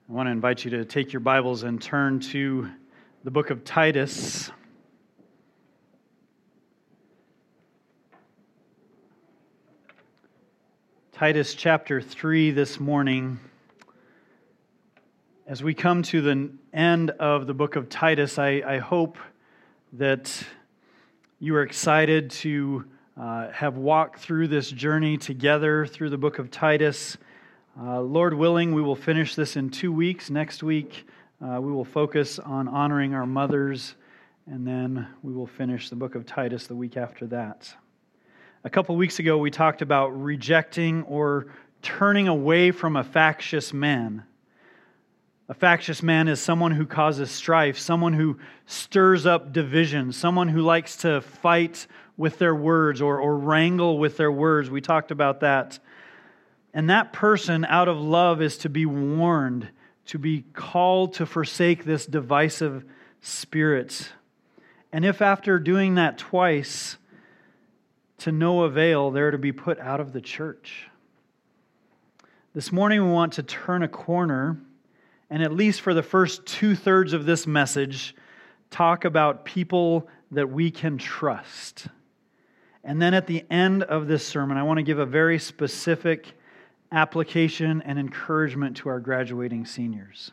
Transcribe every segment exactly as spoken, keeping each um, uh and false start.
I want to invite you to take your Bibles and turn to the book of Titus. Titus chapter three this morning. As we come to the end of the book of Titus, I, I hope that you are excited to uh, have walked through this journey together through the book of Titus. Uh, Lord willing, we will finish this in two weeks. Next week, uh, we will focus on honoring our mothers, and then we will finish the book of Titus the week after that. A couple weeks ago, we talked about rejecting or turning away from a factious man. A factious man is someone who causes strife, someone who stirs up division, someone who likes to fight with their words or, or wrangle with their words. We talked about that. And that person, out of love, is to be warned, to be called to forsake this divisive spirit. And if after doing that twice, to no avail, they're to be put out of the church. This morning we want to turn a corner, and at least for the first two-thirds of this message, talk about people that we can trust. And then at the end of this sermon, I want to give a very specific application and encouragement to our graduating seniors.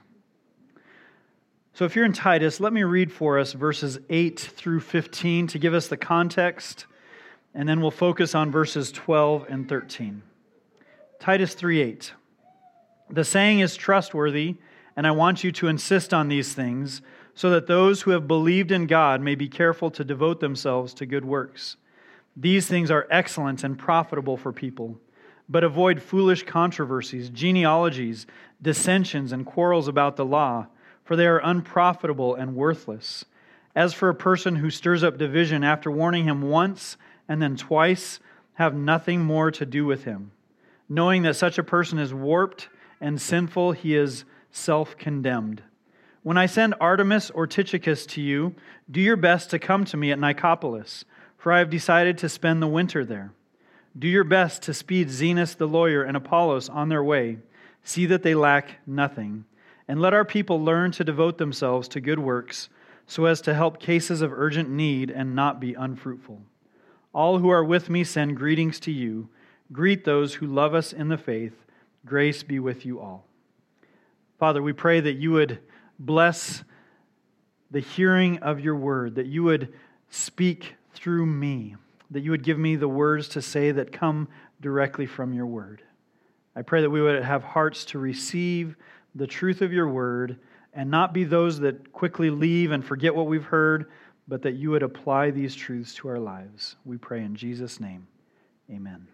So if you're in Titus, let me read for us verses eight through fifteen to give us the context, and then we'll focus on verses twelve and thirteen. Titus three eight. The saying is trustworthy, and I want you to insist on these things, so that those who have believed in God may be careful to devote themselves to good works. These things are excellent and profitable for people. But avoid foolish controversies, genealogies, dissensions, and quarrels about the law, for they are unprofitable and worthless. As for a person who stirs up division after warning him once and then twice, have nothing more to do with him. Knowing that such a person is warped and sinful, he is self-condemned. When I send Artemas or Tychicus to you, do your best to come to me at Nicopolis, for I have decided to spend the winter there. Do your best to speed Zenas the lawyer and Apollos on their way. See that they lack nothing. And let our people learn to devote themselves to good works, so as to help cases of urgent need and not be unfruitful. All who are with me send greetings to you. Greet those who love us in the faith. Grace be with you all. Father, we pray that you would bless the hearing of your word, that you would speak through me, that you would give me the words to say that come directly from your word. I pray that we would have hearts to receive the truth of your word and not be those that quickly leave and forget what we've heard, but that you would apply these truths to our lives. We pray in Jesus' name. Amen.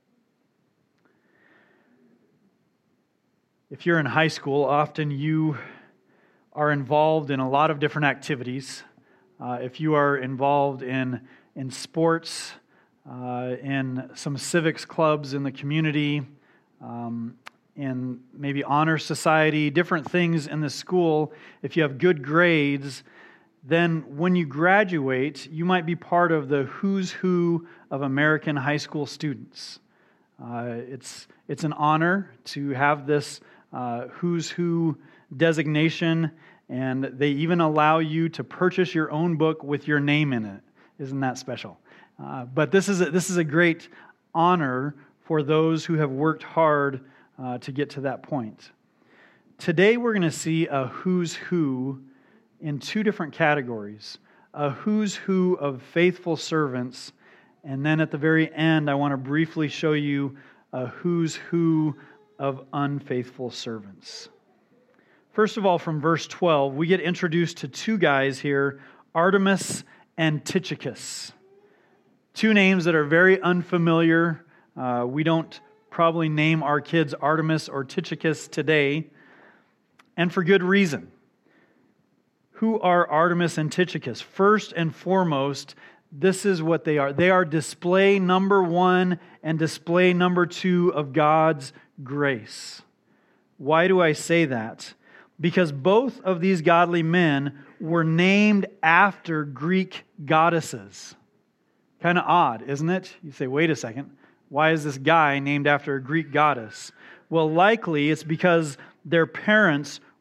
If you're in high school, often you are involved in a lot of different activities. Uh, if you are involved in in sports, uh, in some civics clubs in the community, um, in maybe honor society, different things in the school. If you have good grades, then when you graduate, you might be part of the who's who of American high school students. Uh, it's it's an honor to have this uh, who's who designation, and they even allow you to purchase your own book with your name in it. Isn't that special? Uh, but this is a, this is a great honor for those who have worked hard uh, to get to that point. Today we're going to see a who's who in two different categories. A who's who of faithful servants, and then at the very end I want to briefly show you a who's who of unfaithful servants. First of all, from verse twelve, we get introduced to two guys here, Artemas and Tychicus. Two names that are very unfamiliar. Uh, we don't probably name our kids Artemas or Tychicus today, and for good reason. Who are Artemas and Tychicus? First and foremost, this is what they are. They are display number one and display number two of God's grace. Why do I say that? Because both of these godly men were named after Greek goddesses. Kind of odd, isn't it? You say, wait a second. Why is this guy named after a Greek goddess? Well, likely it's because their parents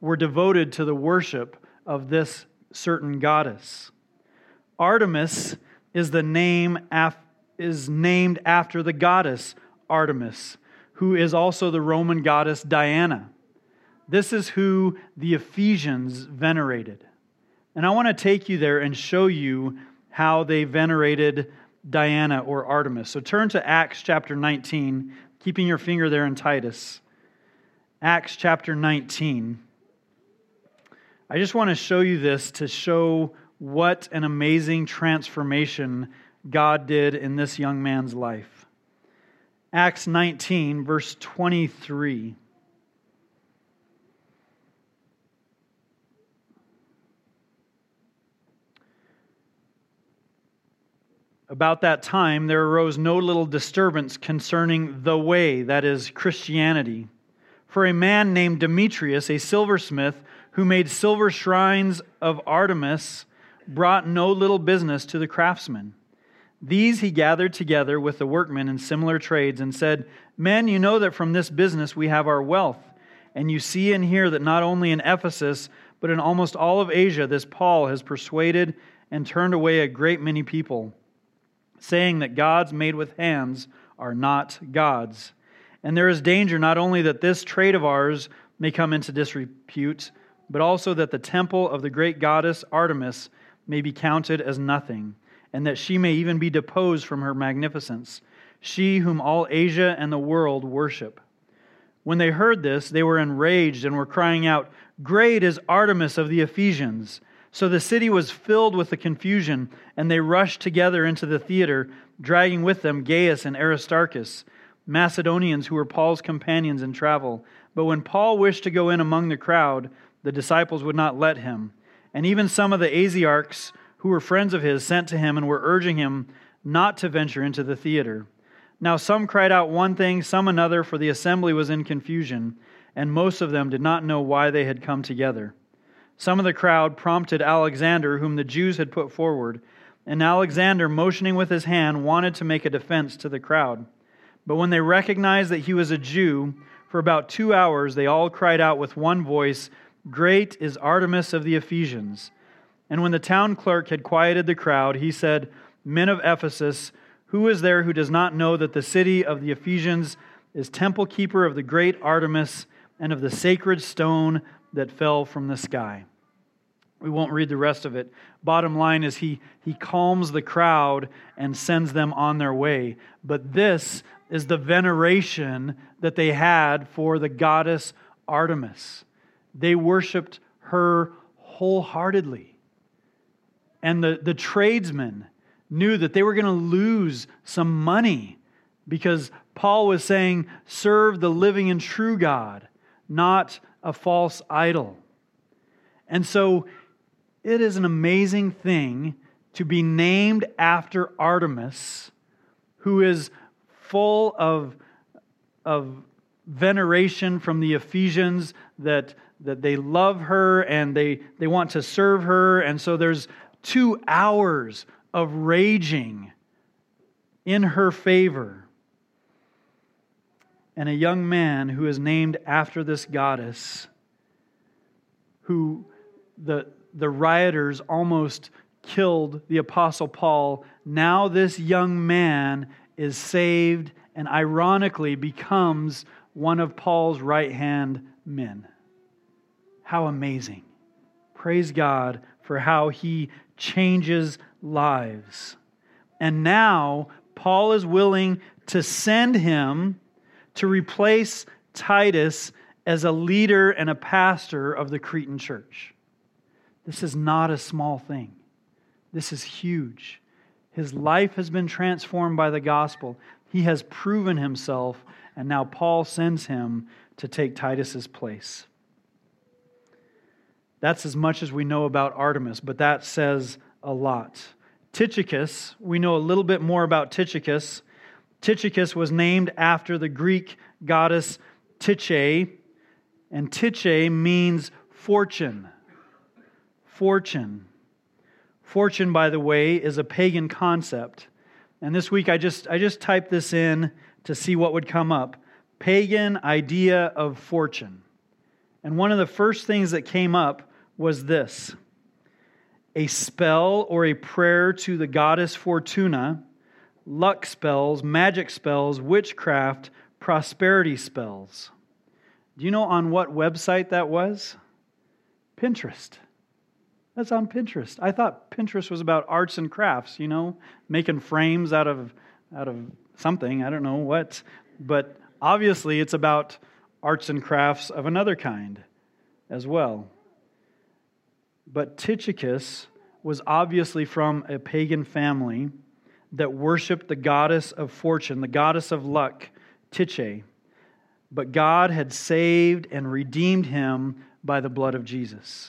were devoted to the worship of this certain goddess. Artemis is the name af- is named after the goddess Artemis, who is also the Roman goddess Diana. This is who the Ephesians venerated. And I want to take you there and show you how they venerated Diana or Artemis. So turn to Acts chapter nineteen, keeping your finger there in Titus. Acts chapter nineteen. I just want to show you this to show what an amazing transformation God did in this young man's life. Acts nineteen, verse twenty-three. About that time, there arose no little disturbance concerning the way, that is, Christianity. For a man named Demetrius, a silversmith, who made silver shrines of Artemis, brought no little business to the craftsmen. These he gathered together with the workmen in similar trades and said, Men, you know that from this business we have our wealth. And you see and hear that not only in Ephesus, but in almost all of Asia, this Paul has persuaded and turned away a great many people, saying that gods made with hands are not gods. And there is danger not only that this trade of ours may come into disrepute, but also that the temple of the great goddess Artemis may be counted as nothing, and that she may even be deposed from her magnificence, she whom all Asia and the world worship. When they heard this, they were enraged and were crying out, Great is Artemis of the Ephesians! So the city was filled with the confusion, and they rushed together into the theater, dragging with them Gaius and Aristarchus, Macedonians who were Paul's companions in travel. But when Paul wished to go in among the crowd, the disciples would not let him. And even some of the Asiarchs, who were friends of his, sent to him and were urging him not to venture into the theater. Now some cried out one thing, some another, for the assembly was in confusion, and most of them did not know why they had come together. Some of the crowd prompted Alexander, whom the Jews had put forward, and Alexander, motioning with his hand, wanted to make a defense to the crowd. But when they recognized that he was a Jew, for about two hours they all cried out with one voice, Great is Artemis of the Ephesians. And when the town clerk had quieted the crowd, he said, Men of Ephesus, who is there who does not know that the city of the Ephesians is temple keeper of the great Artemis and of the sacred stone that fell from the sky? We won't read the rest of it. Bottom line is he, he calms the crowd and sends them on their way. But this is the veneration that they had for the goddess Artemis. They worshipped her wholeheartedly. And the, the tradesmen knew that they were going to lose some money because Paul was saying, serve the living and true God, not a false idol. And so it is an amazing thing to be named after Artemis, who is full of, of veneration from the Ephesians, that, that they love her and they, they want to serve her. And so there's two hours of raging in her favor. And a young man who is named after this goddess, who the, the rioters almost killed the Apostle Paul, now this young man is saved and ironically becomes one of Paul's right-hand men. How amazing. Praise God for how He changes lives. And now Paul is willing to send him to replace Titus as a leader and a pastor of the Cretan church. This is not a small thing. This is huge. His life has been transformed by the gospel. He has proven himself, and now Paul sends him to take Titus's place. That's as much as we know about Artemis, but that says a lot. Tychicus, we know a little bit more about Tychicus. Tychicus was named after the Greek goddess Tyche, and Tyche means fortune. Fortune. Fortune, by the way, is a pagan concept. And this week I just I just typed this in to see what would come up. Pagan idea of fortune. And one of the first things that came up was this: a spell or a prayer to the goddess Fortuna, luck spells, magic spells, witchcraft, prosperity spells. Do you know on what website that was? Pinterest. That's on Pinterest. I thought Pinterest was about arts and crafts, you know, making frames out of out of something, I don't know what. But obviously it's about arts and crafts of another kind as well. But Tychicus was obviously from a pagan family that worshiped the goddess of fortune, the goddess of luck, Tyche. But God had saved and redeemed him by the blood of Jesus.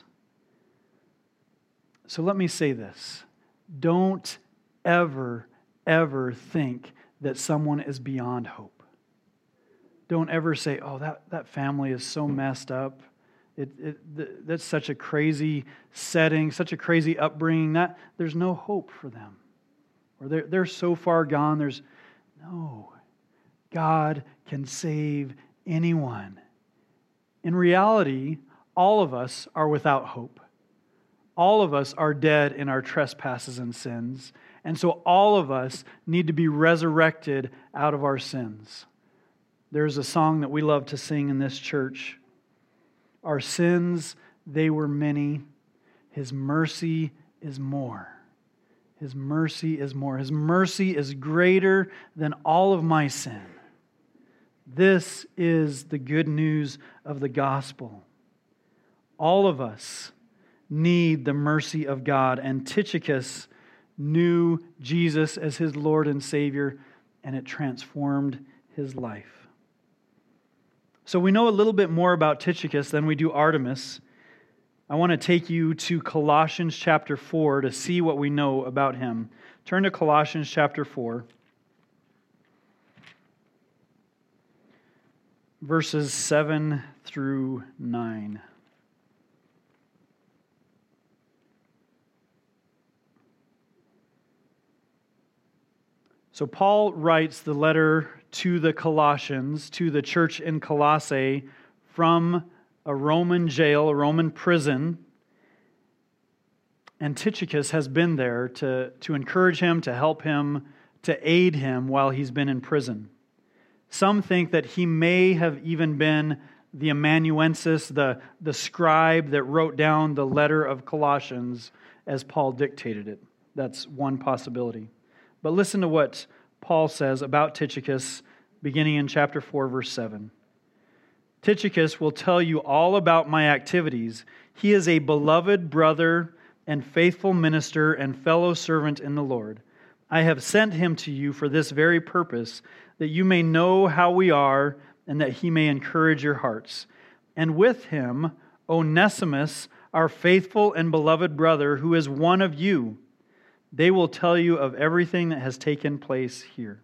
So let me say this. Don't ever, ever think that someone is beyond hope. Don't ever say, oh, that, that family is so messed up. It, it, that's such a crazy setting, such a crazy upbringing. That there's no hope for them. Or they're, they're so far gone, there's no. God can save anyone. In reality, all of us are without hope. All of us are dead in our trespasses and sins. And so all of us need to be resurrected out of our sins. There's a song that we love to sing in this church. Our sins, they were many. His mercy is more. His mercy is more. His mercy is greater than all of my sin. This is the good news of the gospel. All of us need the mercy of God. And Tychicus knew Jesus as his Lord and Savior, and it transformed his life. So we know a little bit more about Tychicus than we do Artemis. I want to take you to Colossians chapter four to see what we know about him. Turn to Colossians chapter four. Verses seven through nine. So Paul writes the letter to the Colossians, to the church in Colossae, from a Roman jail, a Roman prison. And Tychicus has been there to, to encourage him, to help him, to aid him while he's been in prison. Some think that he may have even been the amanuensis, the, the scribe that wrote down the letter of Colossians as Paul dictated it. That's one possibility. But listen to what Paul says about Tychicus, beginning in chapter four, verse seven. Tychicus will tell you all about my activities. He is a beloved brother and faithful minister and fellow servant in the Lord. I have sent him to you for this very purpose, that you may know how we are and that he may encourage your hearts. And with him, Onesimus, our faithful and beloved brother, who is one of you. They will tell you of everything that has taken place here.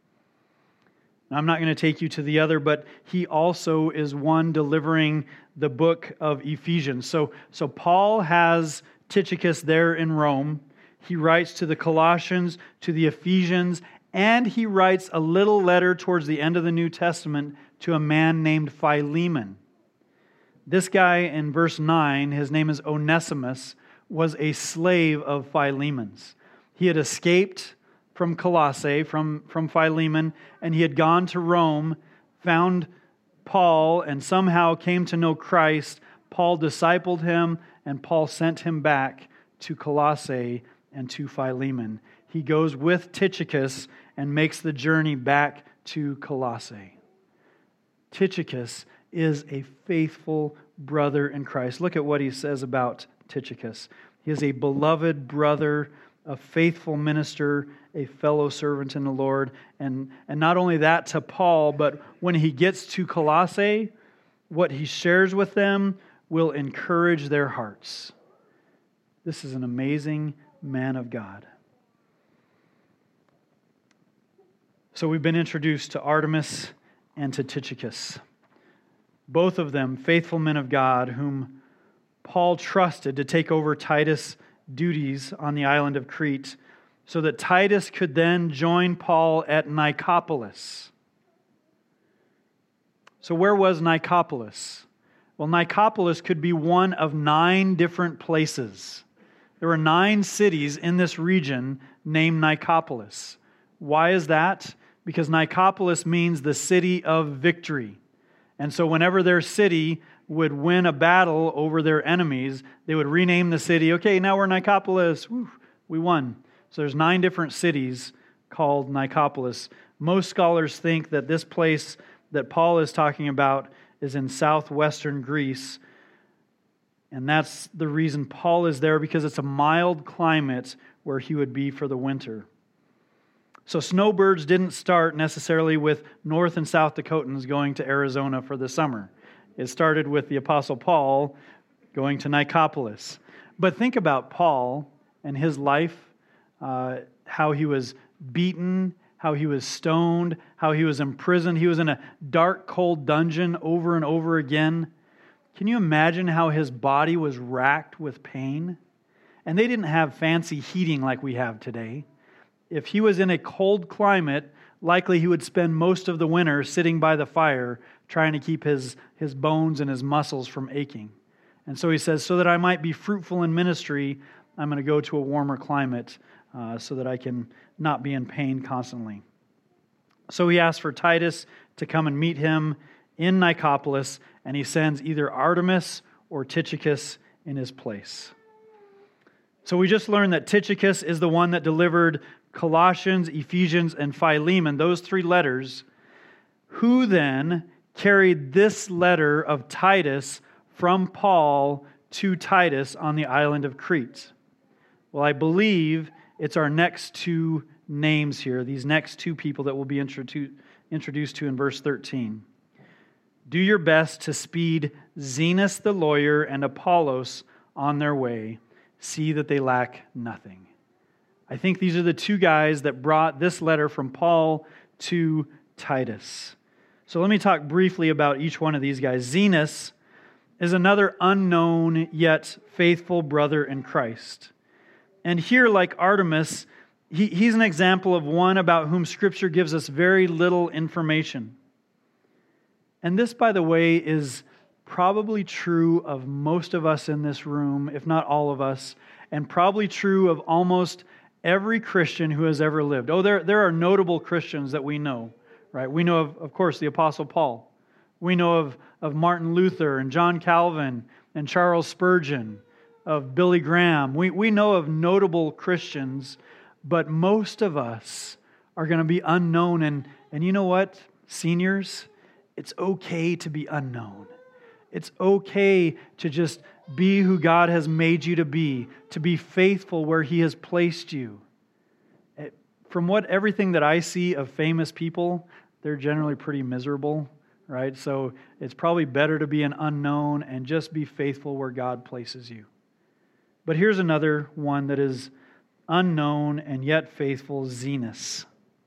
Now, I'm not going to take you to the other, but he also is one delivering the book of Ephesians. So, so Paul has Tychicus there in Rome. He writes to the Colossians, to the Ephesians, and he writes a little letter towards the end of the New Testament to a man named Philemon. This guy in verse nine, his name is Onesimus, was a slave of Philemon's. He had escaped from Colossae, from, from Philemon, and he had gone to Rome, found Paul, and somehow came to know Christ. Paul discipled him, and Paul sent him back to Colossae and to Philemon. He goes with Tychicus and makes the journey back to Colossae. Tychicus is a faithful brother in Christ. Look at what he says about Tychicus. He is a beloved brother, a faithful minister, a fellow servant in the Lord. And, and not only that to Paul, but when he gets to Colossae, what he shares with them will encourage their hearts. This is an amazing man of God. So we've been introduced to Artemis and to Tychicus. Both of them faithful men of God whom Paul trusted to take over Titus' duties on the island of Crete so that Titus could then join Paul at Nicopolis. So where was Nicopolis? Well, Nicopolis could be one of nine different places. There were nine cities in this region named Nicopolis. Why is that? Because Nicopolis means the city of victory. And so whenever their city would win a battle over their enemies, they would rename the city. Okay, now we're Nicopolis. Woo, we won. So there's nine different cities called Nicopolis. Most scholars think that this place that Paul is talking about is in southwestern Greece. And that's the reason Paul is there, because it's a mild climate where he would be for the winter. So snowbirds didn't start necessarily with North and South Dakotans going to Arizona for the summer. It started with the Apostle Paul going to Nicopolis. But think about Paul and his life, uh, how he was beaten, how he was stoned, how he was imprisoned. He was in a dark, cold dungeon over and over again. Can you imagine how his body was racked with pain? And they didn't have fancy heating like we have today. If he was in a cold climate, likely he would spend most of the winter sitting by the fire trying to keep his, his bones and his muscles from aching. And so he says, so that I might be fruitful in ministry, I'm going to go to a warmer climate uh, so that I can not be in pain constantly. So he asks for Titus to come and meet him in Nicopolis, and he sends either Artemas or Tychicus in his place. So we just learned that Tychicus is the one that delivered Colossians, Ephesians, and Philemon, those three letters. Who then carried this letter of Titus from Paul to Titus on the island of Crete? Well, I believe it's our next two names here, these next two people that we'll be introdu- introduced to in verse thirteen. Do your best to speed Zenas the lawyer and Apollos on their way. See that they lack nothing. I think these are the two guys that brought this letter from Paul to Titus. So let me talk briefly about each one of these guys. Zenas is another unknown yet faithful brother in Christ. And here, like Artemas, he, he's an example of one about whom Scripture gives us very little information. And this, by the way, is probably true of most of us in this room, if not all of us, and probably true of almost every Christian who has ever lived. Oh, there, there are notable Christians that we know, right? We know of, of course, the Apostle Paul. We know of, of Martin Luther and John Calvin and Charles Spurgeon, of Billy Graham. We, we know of notable Christians, but most of us are going to be unknown. And, and you know what, seniors? It's okay to be unknown. It's okay to just be who God has made you to be, to be faithful where He has placed you. From what everything that I see of famous people, they're generally pretty miserable, right? So it's probably better to be an unknown and just be faithful where God places you. But here's another one that is unknown and yet faithful, Zenas.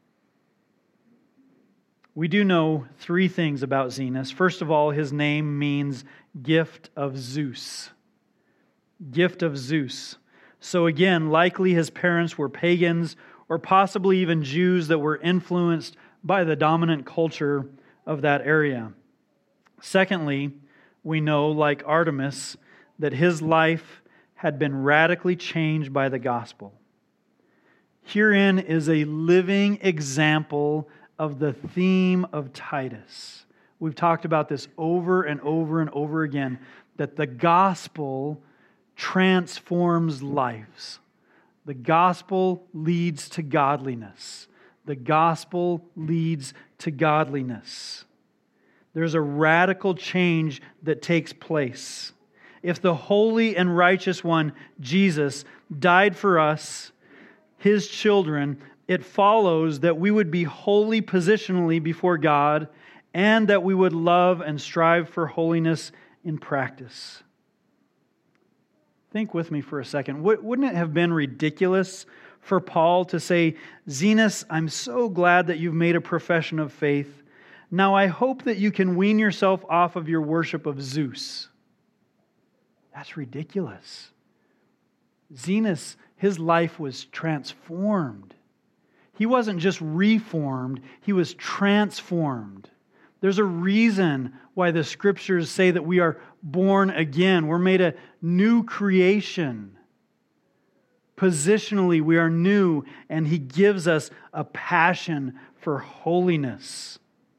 We do know three things about Zenas. First of all, his name means gift of Zeus. Gift of Zeus. So again, likely his parents were pagans or possibly even Jews that were influenced by the dominant culture of that area. Secondly, we know, like Artemas, that his life had been radically changed by the gospel. Herein is a living example of the theme of Titus. We've talked about this over and over and over again, that the gospel transforms lives. The gospel leads to godliness. The gospel leads to godliness. There's a radical change that takes place. If the holy and righteous one, Jesus, died for us, His children, it follows that we would be holy positionally before God and that we would love and strive for holiness in practice. Think with me for a second. Wouldn't it have been ridiculous for Paul to say, Zenas, I'm so glad that you've made a profession of faith. Now I hope that you can wean yourself off of your worship of Zeus. That's ridiculous. Zenas, his life was transformed. He wasn't just reformed, he was transformed. There's a reason why the Scriptures say that we are born again. We're made a new creation. Positionally, we are new, and He gives us a passion for holiness.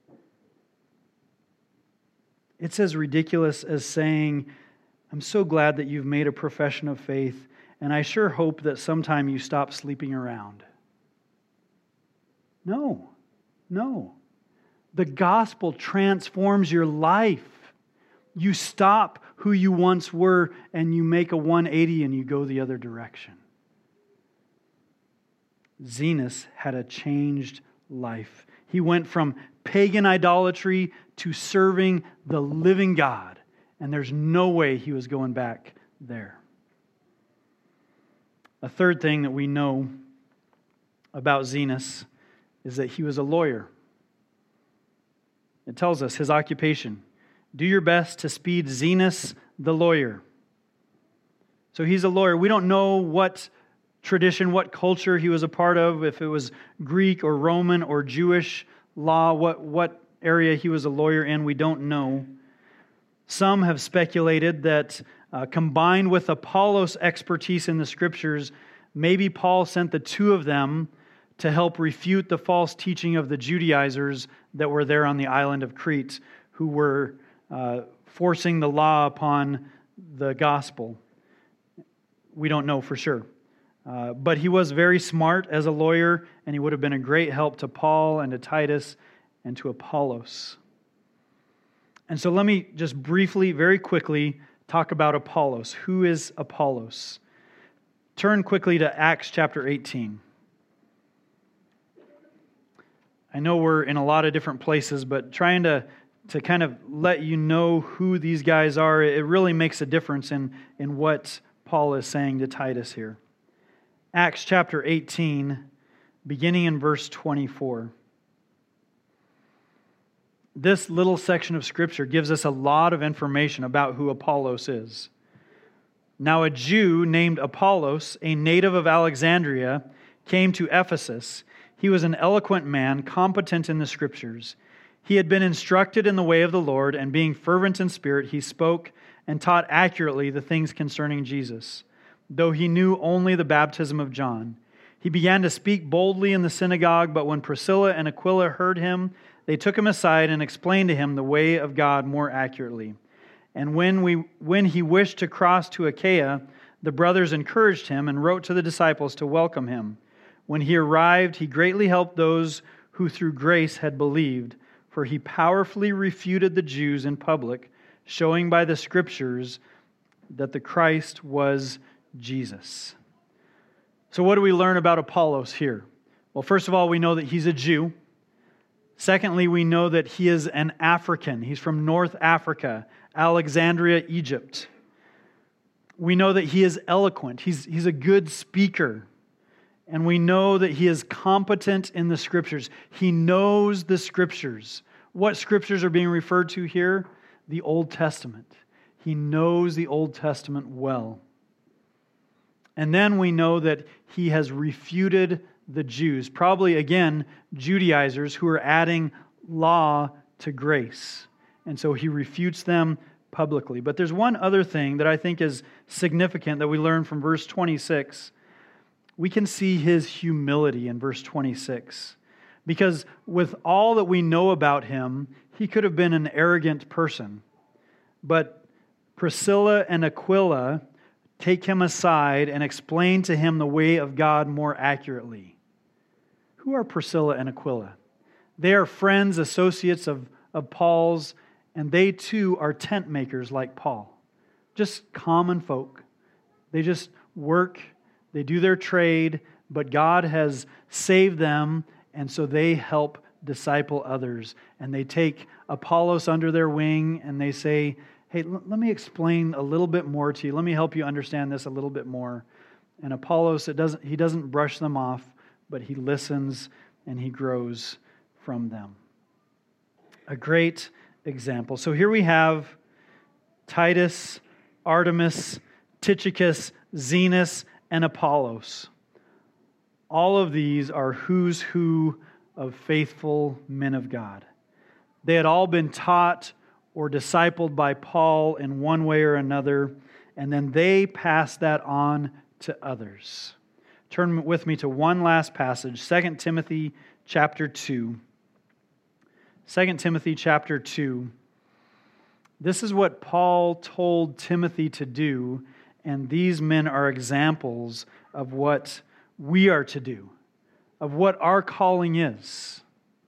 It's as ridiculous as saying, I'm so glad that you've made a profession of faith, and I sure hope that sometime you stop sleeping around. No, no. The gospel transforms your life. You stop who you once were, and you make a one eighty and you go the other direction. Zenos had a changed life. He went from pagan idolatry to serving the living God. And there's no way he was going back there. A third thing that we know about Zenos is that he was a lawyer. It tells us his occupation. Do your best to speed Zenos the lawyer. So he's a lawyer. We don't know what tradition, what culture he was a part of, if it was Greek or Roman or Jewish law, what, what area he was a lawyer in, we don't know. Some have speculated that uh, combined with Apollos' expertise in the Scriptures, maybe Paul sent the two of them to help refute the false teaching of the Judaizers that were there on the island of Crete, who were uh, forcing the law upon the gospel. We don't know for sure. Uh, but he was very smart as a lawyer, and he would have been a great help to Paul and to Titus and to Apollos. And so let me just briefly, very quickly, talk about Apollos. Who is Apollos? Turn quickly to Acts chapter eighteen. I know we're in a lot of different places, but trying to, to kind of let you know who these guys are, it really makes a difference in, in what Paul is saying to Titus here. Acts chapter eighteen, beginning in verse twenty-four. This little section of Scripture gives us a lot of information about who Apollos is. Now a Jew named Apollos, a native of Alexandria, came to Ephesus. He was an eloquent man, competent in the Scriptures. He had been instructed in the way of the Lord, and being fervent in spirit, he spoke and taught accurately the things concerning Jesus, though he knew only the baptism of John. He began to speak boldly in the synagogue, but when Priscilla and Aquila heard him, they took him aside and explained to him the way of God more accurately. And when we when he wished to cross to Achaia, the brothers encouraged him and wrote to the disciples to welcome him. When he arrived, he greatly helped those who through grace had believed, for he powerfully refuted the Jews in public, showing by the Scriptures that the Christ was Jesus. So what do we learn about Apollos here? Well, first of all, we know that he's a Jew. Secondly, we know that he is an African. He's from North Africa, Alexandria, Egypt. We know that he is eloquent. He's, he's a good speaker. And we know that he is competent in the Scriptures. He knows the Scriptures. What Scriptures are being referred to here? The Old Testament. He knows the Old Testament well. And then we know that he has refuted the Jews, probably again, Judaizers who are adding law to grace. And so he refutes them publicly. But there's one other thing that I think is significant that we learn from verse twenty-six. We can see his humility in verse twenty-six. Because with all that we know about him, he could have been an arrogant person. But Priscilla and Aquila take him aside and explain to him the way of God more accurately. Who are Priscilla and Aquila? They are friends, associates of, of Paul's, and they too are tent makers like Paul. Just common folk. They just work, they do their trade, but God has saved them, and so they help disciple others. And they take Apollos under their wing, and they say, hey, l- let me explain a little bit more to you. Let me help you understand this a little bit more. And Apollos, it doesn't, he doesn't brush them off, but he listens and he grows from them. A great example. So here we have Titus, Artemas, Tychicus, Zenos, and Apollos. All of these are who's who of faithful men of God. They had all been taught or discipled by Paul in one way or another, and then they passed that on to others. Turn with me to one last passage, Second Timothy chapter two. Second Timothy chapter two. This is what Paul told Timothy to do, and these men are examples of what we are to do, of what our calling is.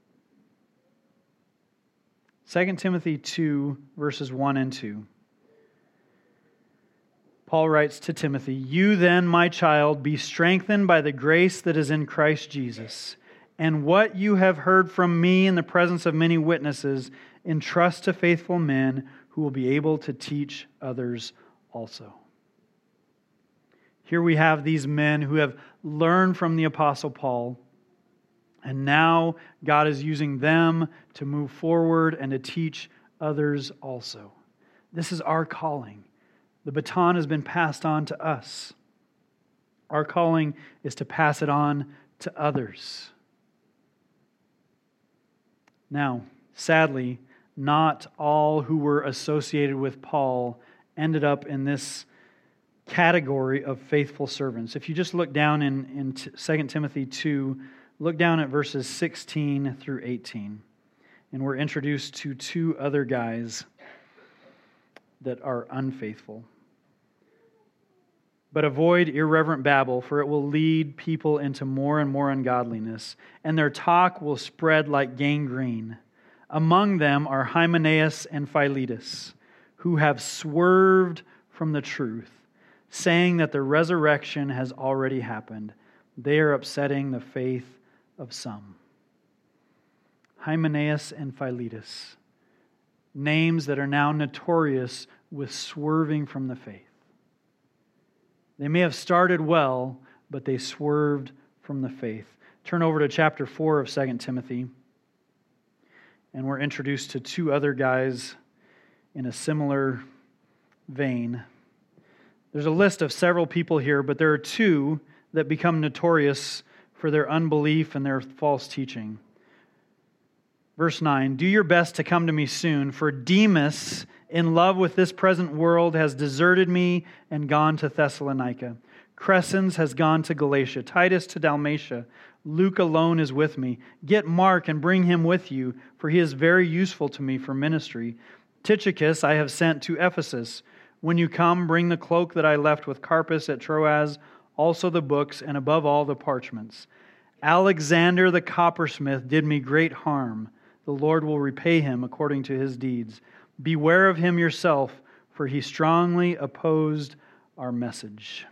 Second Timothy two, verses one and two. Paul writes to Timothy, "You then, my child, be strengthened by the grace that is in Christ Jesus, and what you have heard from me in the presence of many witnesses, entrust to faithful men who will be able to teach others also." Here we have these men who have learned from the Apostle Paul, and now God is using them to move forward and to teach others also. This is our calling. The baton has been passed on to us. Our calling is to pass it on to others. Now, sadly, not all who were associated with Paul ended up in this category of faithful servants. If you just look down in, in Second Timothy two, look down at verses sixteen through eighteen. And we're introduced to two other guys that are unfaithful. "But avoid irreverent babble, for it will lead people into more and more ungodliness, and their talk will spread like gangrene. Among them are Hymenaeus and Philetus, who have swerved from the truth, saying that the resurrection has already happened. They are upsetting the faith of some." Hymenaeus and Philetus, names that are now notorious with swerving from the faith. They may have started well, but they swerved from the faith. Turn over to chapter four of Second Timothy, and we're introduced to two other guys in a similar vein. There's a list of several people here, but there are two that become notorious for their unbelief and their false teaching. Verse nine, "Do your best to come to me soon, for Demas, in love with this present world, has deserted me and gone to Thessalonica. Crescens has gone to Galatia, Titus to Dalmatia. Luke alone is with me. Get Mark and bring him with you, for he is very useful to me for ministry. Tychicus I have sent to Ephesus. When you come, bring the cloak that I left with Carpus at Troas, also the books, and above all the parchments. Alexander the coppersmith did me great harm. The Lord will repay him according to his deeds. Beware of him yourself, for he strongly opposed our message."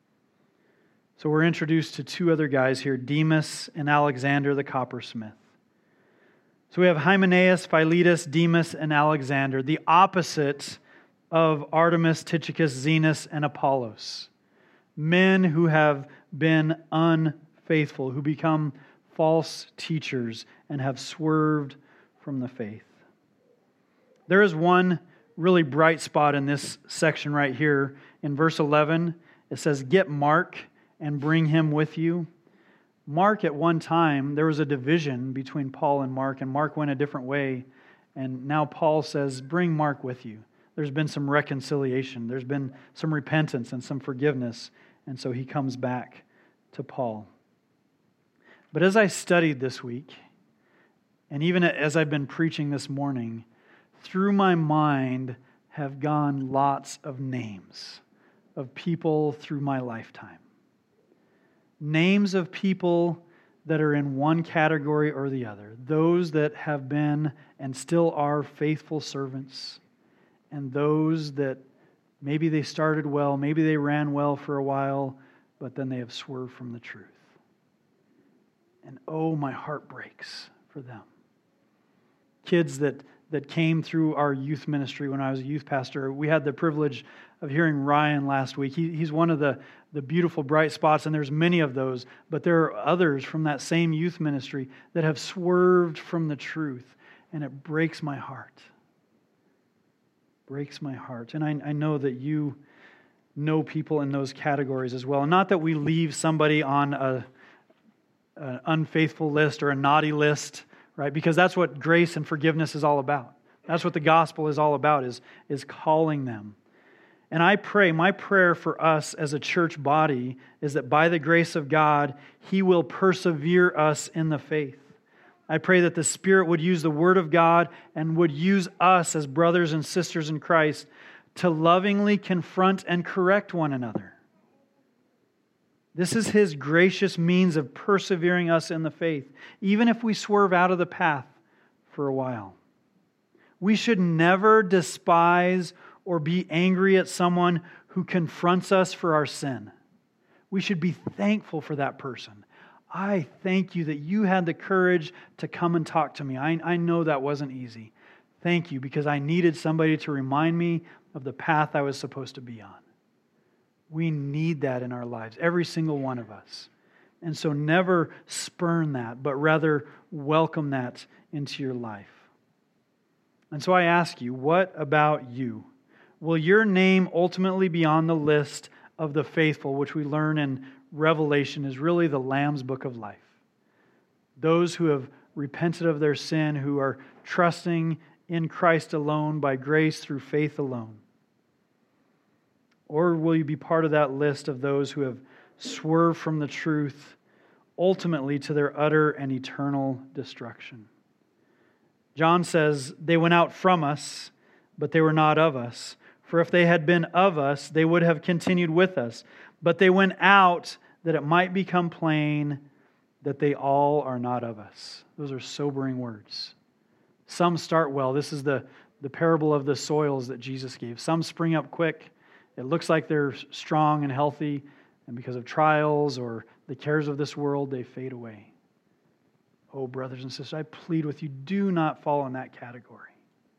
So we're introduced to two other guys here, Demas and Alexander the coppersmith. So we have Hymenaeus, Philetus, Demas, and Alexander, the opposite of Artemis, Tychicus, Zenos, and Apollos. Men who have been unfaithful, who become false teachers and have swerved from the faith. There is one really bright spot in this section right here. In verse eleven, it says, "Get Mark and bring him with you." Mark, at one time, there was a division between Paul and Mark, and Mark went a different way. And now Paul says, bring Mark with you. There's been some reconciliation. There's been some repentance and some forgiveness. And so he comes back to Paul. But as I studied this week, and even as I've been preaching this morning, through my mind have gone lots of names of people through my lifetime. Names of people that are in one category or the other. Those that have been and still are faithful servants, and those that maybe they started well, maybe they ran well for a while, but then they have swerved from the truth. And oh, my heart breaks for them. Kids that, that came through our youth ministry when I was a youth pastor. We had the privilege of hearing Ryan last week. He, he's one of the, the beautiful bright spots, and there's many of those, but there are others from that same youth ministry that have swerved from the truth, and it breaks my heart. Breaks my heart. And I, I know that you know people in those categories as well. And not that we leave somebody on a, an unfaithful list or a naughty list right? Because that's what grace and forgiveness is all about. That's what the gospel is all about, is, is calling them. And I pray, my prayer for us as a church body is that by the grace of God, He will persevere us in the faith. I pray that the Spirit would use the Word of God and would use us as brothers and sisters in Christ to lovingly confront and correct one another. This is His gracious means of persevering us in the faith, even if we swerve out of the path for a while. We should never despise or be angry at someone who confronts us for our sin. We should be thankful for that person. I thank you that you had the courage to come and talk to me. I, I know that wasn't easy. Thank you, because I needed somebody to remind me of the path I was supposed to be on. We need that in our lives, every single one of us. And so never spurn that, but rather welcome that into your life. And so I ask you, what about you? Will your name ultimately be on the list of the faithful, which we learn in Revelation is really the Lamb's book of life? Those who have repented of their sin, who are trusting in Christ alone, by grace through faith alone. Or will you be part of that list of those who have swerved from the truth, ultimately to their utter and eternal destruction? John says, they went out from us, but they were not of us. For if they had been of us, they would have continued with us. But they went out that it might become plain that they all are not of us. Those are sobering words. Some start well. This is the, the parable of the soils that Jesus gave. Some spring up quick. It looks like they're strong and healthy, and because of trials or the cares of this world, they fade away. Oh, brothers and sisters, I plead with you, do not fall in that category.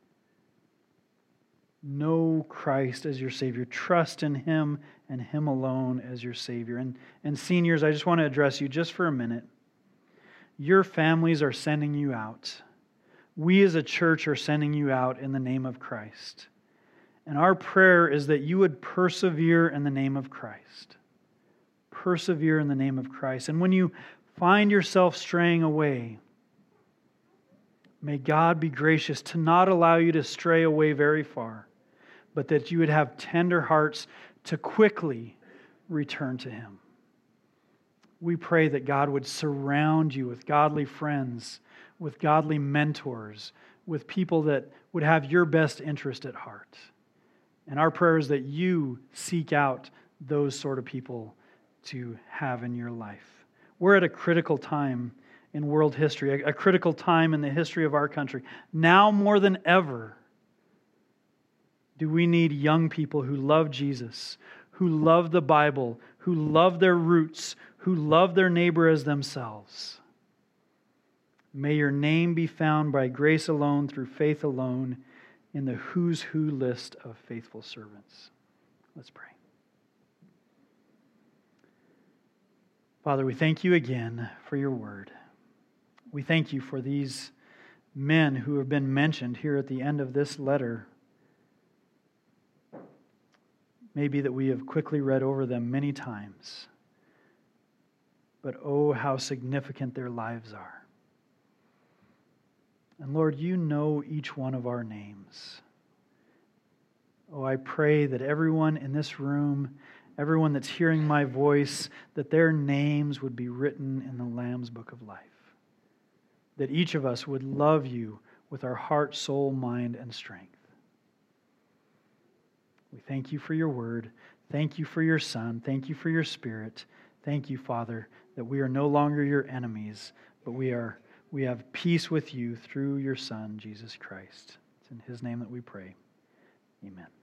Know Christ as your Savior. Trust in Him and Him alone as your Savior. And, and seniors, I just want to address you just for a minute. Your families are sending you out. We as a church are sending you out in the name of Christ. And our prayer is that you would persevere in the name of Christ. Persevere in the name of Christ. And when you find yourself straying away, may God be gracious to not allow you to stray away very far, but that you would have tender hearts to quickly return to Him. We pray that God would surround you with godly friends, with godly mentors, with people that would have your best interest at heart. And our prayer is that you seek out those sort of people to have in your life. We're at a critical time in world history, a, a critical time in the history of our country. Now more than ever, do we need young people who love Jesus, who love the Bible, who love their roots, who love their neighbor as themselves. May your name be found by grace alone, through faith alone, in the who's who list of faithful servants. Let's pray. Father, we thank you again for your word. We thank you for these men who have been mentioned here at the end of this letter. Maybe that we have quickly read over them many times. But oh, how significant their lives are. And Lord, you know each one of our names. Oh, I pray that everyone in this room, everyone that's hearing my voice, that their names would be written in the Lamb's book of life. That each of us would love you with our heart, soul, mind, and strength. We thank you for your word. Thank you for your Son. Thank you for your Spirit. Thank you, Father, that we are no longer your enemies, but we are we have peace with you through your Son, Jesus Christ. It's in His name that we pray. Amen.